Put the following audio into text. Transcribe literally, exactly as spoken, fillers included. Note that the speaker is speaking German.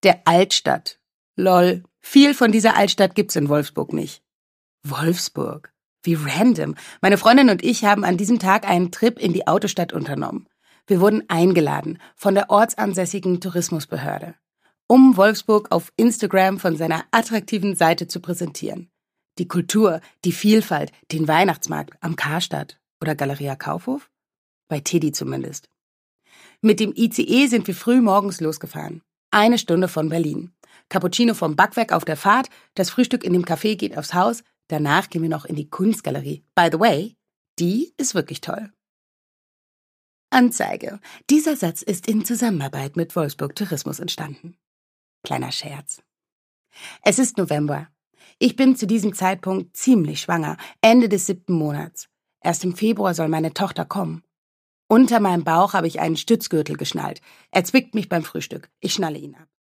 Der Altstadt. Lol, viel von dieser Altstadt gibt's in Wolfsburg nicht. Wolfsburg. Wie random. Meine Freundin und ich haben an diesem Tag einen Trip in die Autostadt unternommen. Wir wurden eingeladen von der ortsansässigen Tourismusbehörde, um Wolfsburg auf Instagram von seiner attraktiven Seite zu präsentieren. Die Kultur, die Vielfalt, den Weihnachtsmarkt am Karstadt oder Galeria Kaufhof? Bei Teddy zumindest. Mit dem I C E sind wir früh morgens losgefahren. Eine Stunde von Berlin. Cappuccino vom Backwerk auf der Fahrt, das Frühstück in dem Café geht aufs Haus, danach gehen wir noch in die Kunstgalerie. By the way, die ist wirklich toll. Anzeige. Dieser Satz ist in Zusammenarbeit mit Wolfsburg Tourismus entstanden. Kleiner Scherz. Es ist November. Ich bin zu diesem Zeitpunkt ziemlich schwanger, Ende des siebten Monats. Erst im Februar soll meine Tochter kommen. Unter meinem Bauch habe ich einen Stützgürtel geschnallt. Er zwickt mich beim Frühstück. Ich schnalle ihn ab.